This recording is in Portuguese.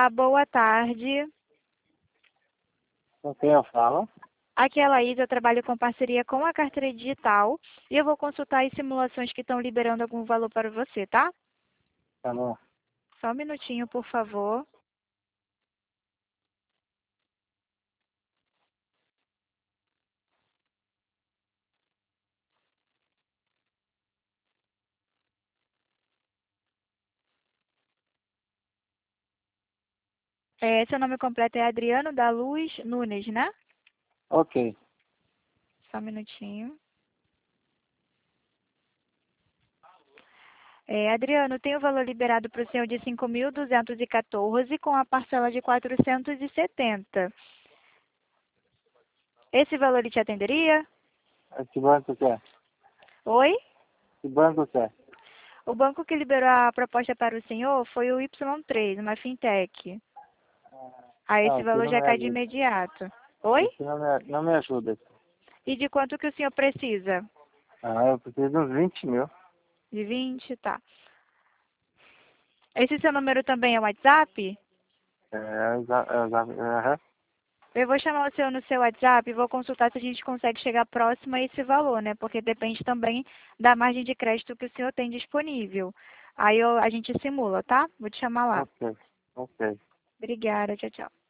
Olá, boa tarde. Com quem eu falo? Aqui é a Laís, eu trabalho com parceria com a Carteira Digital e eu vou consultar as simulações que estão liberando algum valor para você, tá? Tá bom. Só um minutinho, por favor. Seu nome completo é Adriano da Luz Nunes, né? Ok. Só um minutinho. Adriano, tem o valor liberado para o senhor de 5.214 com a parcela de 470. Esse valor ele te atenderia? Que banco que é? Oi? Que banco que é? O banco que liberou a proposta para o senhor foi o Y3, uma fintech. Aí esse Não, isso valor não já me cai de ajuda. imediato. Oi? Isso não me ajuda. E de quanto que o senhor precisa? Ah, eu preciso de uns 20 mil. De 20, tá. Esse seu número também é WhatsApp? Aham. Eu vou chamar o senhor no seu WhatsApp e vou consultar se a gente consegue chegar próximo a esse valor, né? Porque depende também da margem de crédito que o senhor tem disponível. Aí a gente simula, tá? Vou te chamar lá. Ok. Ok. Obrigada, tchau, tchau.